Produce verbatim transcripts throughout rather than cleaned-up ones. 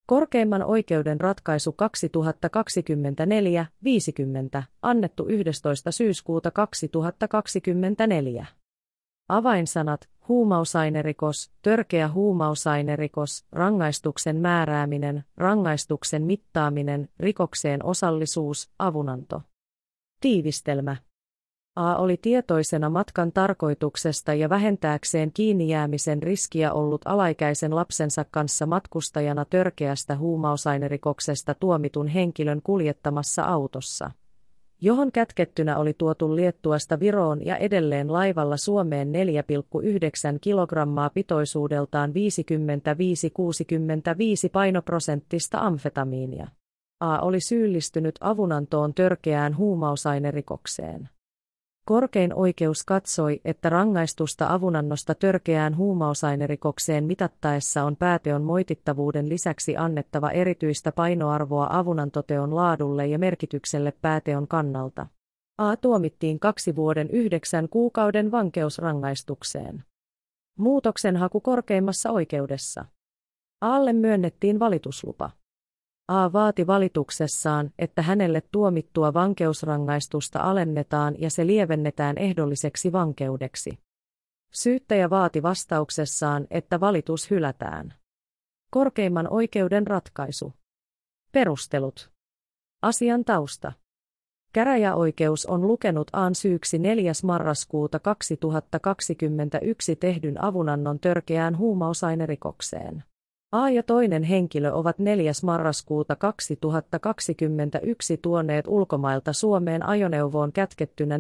Korkeimman oikeuden ratkaisu kaksituhattakaksikymmentäneljä viisikymmentä, annettu yhdestoista syyskuuta kaksituhattakaksikymmentäneljä. Avainsanat: huumausainerikos, törkeä huumausainerikos, rangaistuksen määrääminen, rangaistuksen mittaaminen, rikokseen osallisuus, avunanto. Tiivistelmä. A oli tietoisena matkan tarkoituksesta ja vähentääkseen kiinnijäämisen riskiä ollut alaikäisen lapsensa kanssa matkustajana törkeästä huumausainerikoksesta tuomitun henkilön kuljettamassa autossa, johon kätkettynä oli tuotu Liettuasta Viroon ja edelleen laivalla Suomeen neljä pilkku yhdeksän kilogrammaa pitoisuudeltaan viisikymmentäviisi kuusikymmentäviisi painoprosenttista amfetamiinia. A oli syyllistynyt avunantoon törkeään huumausainerikokseen. Korkein oikeus katsoi, että rangaistusta avunannosta törkeään huumausainerikokseen mitattaessa on pääteon moitittavuuden lisäksi annettava erityistä painoarvoa avunantoteon laadulle ja merkitykselle pääteon kannalta. A tuomittiin kaksi vuoden yhdeksän kuukauden vankeusrangaistukseen. Muutoksenhaku korkeimmassa oikeudessa. A:lle myönnettiin valituslupa. A vaati valituksessaan, että hänelle tuomittua vankeusrangaistusta alennetaan ja se lievennetään ehdolliseksi vankeudeksi. Syyttäjä vaati vastauksessaan, että valitus hylätään. Korkeimman oikeuden ratkaisu. Perustelut. Asian tausta. Käräjäoikeus on lukenut A:n syyksi neljäs marraskuuta kaksituhattakaksikymmentäyksi tehdyn avunannon törkeään huumausainerikokseen. A ja toinen henkilö ovat neljäs marraskuuta kaksituhattakaksikymmentäyksi tuoneet ulkomailta Suomeen ajoneuvoon kätkettynä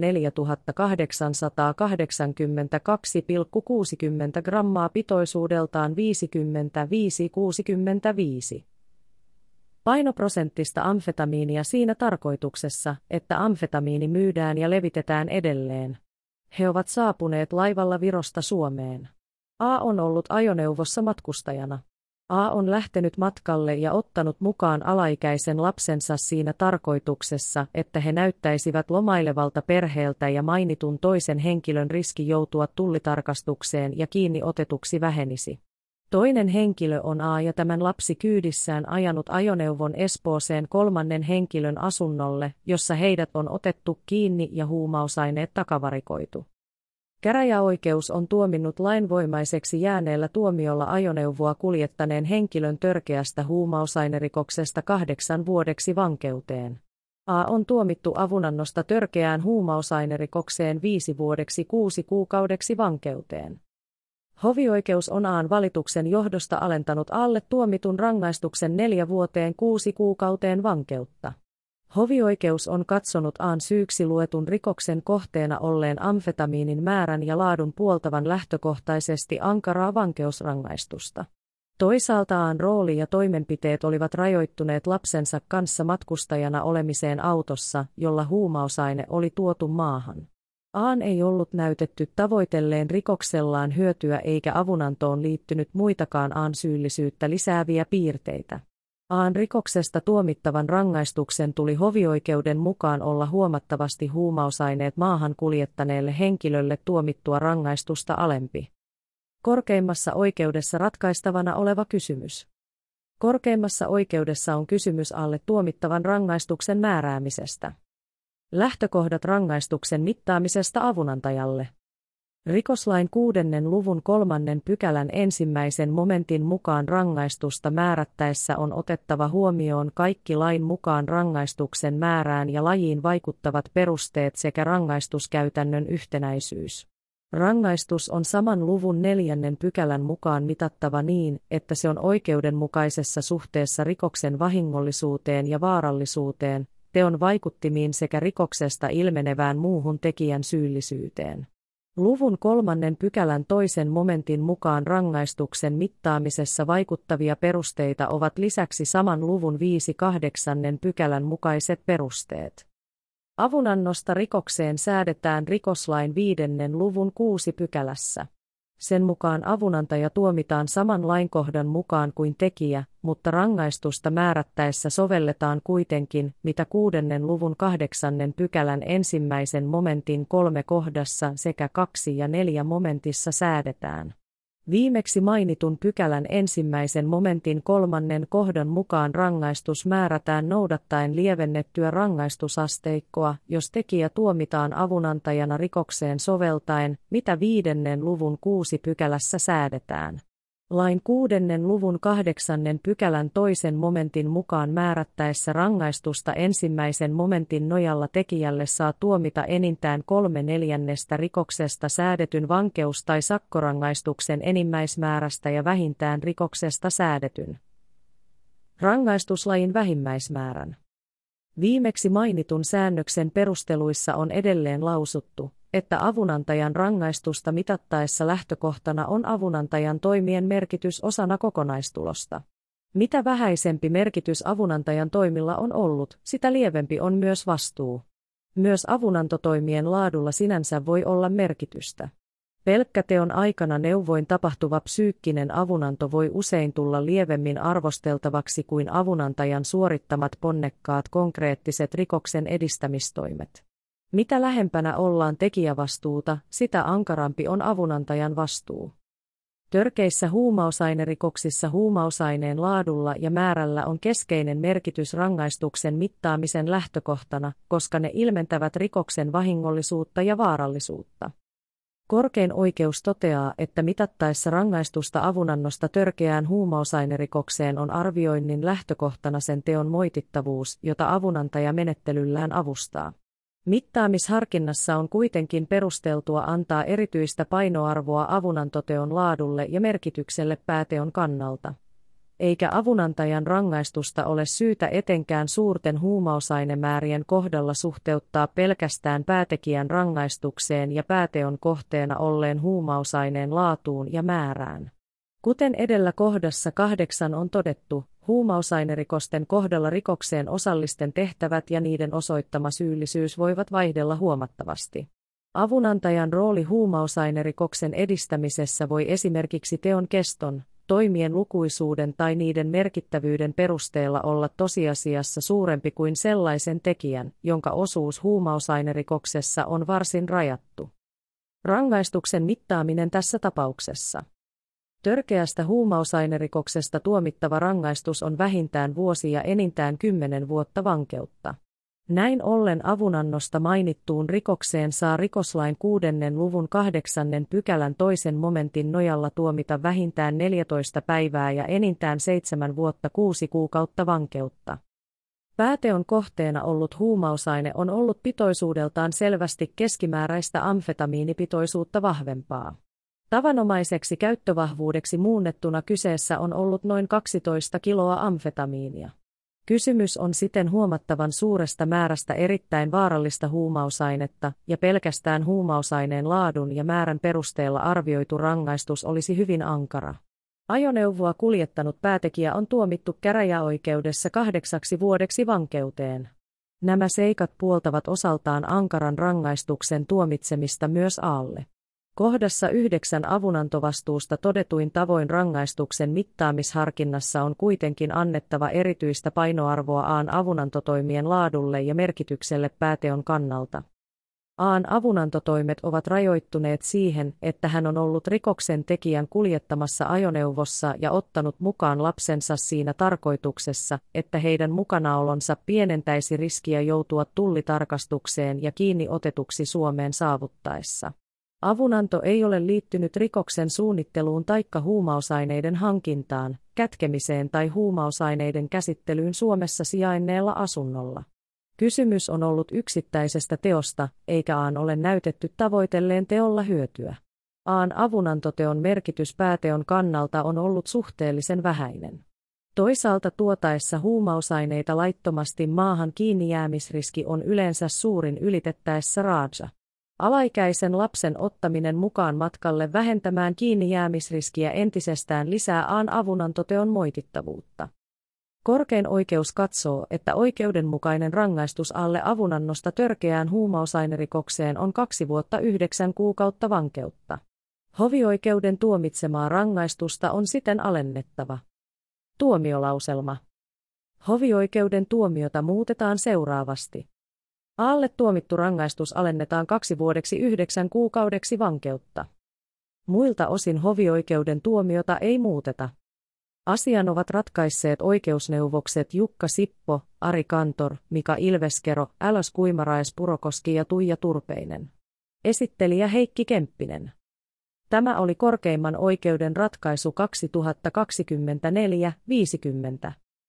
neljätuhattakahdeksansataakahdeksankymmentäkaksi pilkku kuusikymmentä grammaa pitoisuudeltaan viisikymmentäviisi kuusikymmentäviisi painoprosenttista amfetamiinia siinä tarkoituksessa, että amfetamiini myydään ja levitetään edelleen. He ovat saapuneet laivalla Virosta Suomeen. A on ollut ajoneuvossa matkustajana. A on lähtenyt matkalle ja ottanut mukaan alaikäisen lapsensa siinä tarkoituksessa, että he näyttäisivät lomailevalta perheeltä ja mainitun toisen henkilön riski joutua tullitarkastukseen ja kiinni otetuksi vähenisi. Toinen henkilö on A ja tämän lapsi kyydissään ajanut ajoneuvon Espooseen kolmannen henkilön asunnolle, jossa heidät on otettu kiinni ja huumausaineet takavarikoitu. Käräjäoikeus on tuominnut lainvoimaiseksi jääneellä tuomiolla ajoneuvoa kuljettaneen henkilön törkeästä huumausainerikoksesta kahdeksan vuodeksi vankeuteen. A on tuomittu avunannosta törkeään huumausainerikokseen viisi vuodeksi kuusi kuukaudeksi vankeuteen. Hovioikeus on A:n valituksen johdosta alentanut A:lle tuomitun rangaistuksen neljä vuoteen kuusi kuukauteen vankeutta. Hovioikeus on katsonut A:n syyksi luetun rikoksen kohteena olleen amfetamiinin määrän ja laadun puoltavan lähtökohtaisesti ankaraa vankeusrangaistusta. Toisaalta A:n rooli ja toimenpiteet olivat rajoittuneet lapsensa kanssa matkustajana olemiseen autossa, jolla huumausaine oli tuotu maahan. A:n ei ollut näytetty tavoitelleen rikoksellaan hyötyä eikä avunantoon liittynyt muitakaan A:n syyllisyyttä lisääviä piirteitä. A:n rikoksesta tuomittavan rangaistuksen tuli hovioikeuden mukaan olla huomattavasti huumausaineet maahan kuljettaneelle henkilölle tuomittua rangaistusta alempi. Korkeimmassa oikeudessa ratkaistavana oleva kysymys. Korkeimmassa oikeudessa on kysymys A:lle tuomittavan rangaistuksen määräämisestä. Lähtökohdat rangaistuksen mittaamisesta avunantajalle. Rikoslain kuudennen luvun kolmannen pykälän ensimmäisen momentin mukaan rangaistusta määrättäessä on otettava huomioon kaikki lain mukaan rangaistuksen määrään ja lajiin vaikuttavat perusteet sekä rangaistuskäytännön yhtenäisyys. Rangaistus on saman luvun neljännen pykälän mukaan mitattava niin, että se on oikeudenmukaisessa suhteessa rikoksen vahingollisuuteen ja vaarallisuuteen, teon vaikuttimiin sekä rikoksesta ilmenevään muuhun tekijän syyllisyyteen. Luvun kolmannen pykälän toisen momentin mukaan rangaistuksen mittaamisessa vaikuttavia perusteita ovat lisäksi saman luvun viisi kahdeksannen pykälän mukaiset perusteet. Avunannosta rikokseen säädetään rikoslain viidennen luvun kuusi pykälässä. Sen mukaan avunantaja tuomitaan saman lainkohdan mukaan kuin tekijä, mutta rangaistusta määrättäessä sovelletaan kuitenkin, mitä kuudennen luvun kahdeksannen pykälän ensimmäisen momentin kolme kohdassa sekä kaksi ja neljä momentissa säädetään. Viimeksi mainitun pykälän ensimmäisen momentin kolmannen kohdan mukaan rangaistus määrätään noudattaen lievennettyä rangaistusasteikkoa, jos tekijä tuomitaan avunantajana rikokseen soveltaen, mitä viidennen luvun kuusi pykälässä säädetään. Lain kuudennen luvun kahdeksannen pykälän toisen momentin mukaan määrättäessä rangaistusta ensimmäisen momentin nojalla tekijälle saa tuomita enintään kolme neljännestä rikoksesta säädetyn vankeus- tai sakkorangaistuksen enimmäismäärästä ja vähintään rikoksesta säädetyn rangaistuslain vähimmäismäärän. Viimeksi mainitun säännöksen perusteluissa on edelleen lausuttu, että avunantajan rangaistusta mitattaessa lähtökohtana on avunantajan toimien merkitys osana kokonaistulosta. Mitä vähäisempi merkitys avunantajan toimilla on ollut, sitä lievempi on myös vastuu. Myös avunantotoimien laadulla sinänsä voi olla merkitystä. Pelkkä teon aikana neuvoin tapahtuva psyykkinen avunanto voi usein tulla lievemmin arvosteltavaksi kuin avunantajan suorittamat ponnekkaat konkreettiset rikoksen edistämistoimet. Mitä lähempänä ollaan tekijävastuuta, sitä ankarampi on avunantajan vastuu. Törkeissä huumausainerikoksissa huumausaineen laadulla ja määrällä on keskeinen merkitys rangaistuksen mittaamisen lähtökohtana, koska ne ilmentävät rikoksen vahingollisuutta ja vaarallisuutta. Korkein oikeus toteaa, että mitattaessa rangaistusta avunannosta törkeään huumausainerikokseen on arvioinnin lähtökohtana sen teon moitittavuus, jota avunantaja menettelyllään avustaa. Mittaamisharkinnassa on kuitenkin perusteltua antaa erityistä painoarvoa avunantoteon laadulle ja merkitykselle pääteon kannalta. Eikä avunantajan rangaistusta ole syytä etenkään suurten huumausainemäärien kohdalla suhteuttaa pelkästään päätekijän rangaistukseen ja pääteon kohteena olleen huumausaineen laatuun ja määrään. Kuten edellä kohdassa kahdeksan on todettu, huumausainerikosten kohdalla rikokseen osallisten tehtävät ja niiden osoittama syyllisyys voivat vaihdella huomattavasti. Avunantajan rooli huumausainerikoksen edistämisessä voi esimerkiksi teon keston, toimien lukuisuuden tai niiden merkittävyyden perusteella olla tosiasiassa suurempi kuin sellaisen tekijän, jonka osuus huumausainerikoksessa on varsin rajattu. Rangaistuksen mittaaminen tässä tapauksessa. Törkeästä huumausainerikoksesta tuomittava rangaistus on vähintään vuosi ja enintään kymmenen vuotta vankeutta. Näin ollen avunannosta mainittuun rikokseen saa rikoslain kuudennen luvun kahdeksannen pykälän toisen momentin nojalla tuomita vähintään neljätoista päivää ja enintään seitsemän vuotta kuusi kuukautta vankeutta. Pääteon kohteena ollut huumausaine on ollut pitoisuudeltaan selvästi keskimääräistä amfetamiinipitoisuutta vahvempaa. Tavanomaiseksi käyttövahvuudeksi muunnettuna kyseessä on ollut noin kaksitoista kiloa amfetamiinia. Kysymys on siten huomattavan suuresta määrästä erittäin vaarallista huumausainetta, ja pelkästään huumausaineen laadun ja määrän perusteella arvioitu rangaistus olisi hyvin ankara. Ajoneuvoa kuljettanut päätekijä on tuomittu käräjäoikeudessa kahdeksaksi vuodeksi vankeuteen. Nämä seikat puoltavat osaltaan ankaran rangaistuksen tuomitsemista myös A:lle. Kohdassa yhdeksän avunantovastuusta todetuin tavoin rangaistuksen mittaamisharkinnassa on kuitenkin annettava erityistä painoarvoa A:n avunantotoimien laadulle ja merkitykselle pääteon kannalta. A:n avunantotoimet ovat rajoittuneet siihen, että hän on ollut rikoksen tekijän kuljettamassa ajoneuvossa ja ottanut mukaan lapsensa siinä tarkoituksessa, että heidän mukanaolonsa pienentäisi riskiä joutua tullitarkastukseen ja kiinni otetuksi Suomeen saavuttaessa. Avunanto ei ole liittynyt rikoksen suunnitteluun taikka huumausaineiden hankintaan, kätkemiseen tai huumausaineiden käsittelyyn Suomessa sijainneella asunnolla. Kysymys on ollut yksittäisestä teosta, eikä A:n ole näytetty tavoitelleen teolla hyötyä. A:n avunantoteon merkitys pääteon kannalta on ollut suhteellisen vähäinen. Toisaalta tuotaessa huumausaineita laittomasti maahan kiinnijäämisriski on yleensä suurin ylitettäessä raaja. Alaikäisen lapsen ottaminen mukaan matkalle vähentämään kiinnijäämisriskiä entisestään lisää A:n avunantoteon moitittavuutta. Korkein oikeus katsoo, että oikeudenmukainen rangaistus A:lle avunannosta törkeään huumausainerikokseen on kaksi vuotta yhdeksän kuukautta vankeutta. Hovioikeuden tuomitsemaa rangaistusta on siten alennettava. Tuomiolauselma. Hovioikeuden tuomiota muutetaan seuraavasti. A:lle tuomittu rangaistus alennetaan kaksi vuodeksi yhdeksän kuukaudeksi vankeutta. Muilta osin hovioikeuden tuomiota ei muuteta. Asian ovat ratkaisseet oikeusneuvokset Jukka Sippo, Ari Kantor, Mika Ilveskero, Älos Kuimaraes Purokoski ja Tuija Turpeinen. Esittelijä Heikki Kemppinen. Tämä oli korkeimman oikeuden ratkaisu kaksituhattakaksikymmentäneljä viisikymmentä.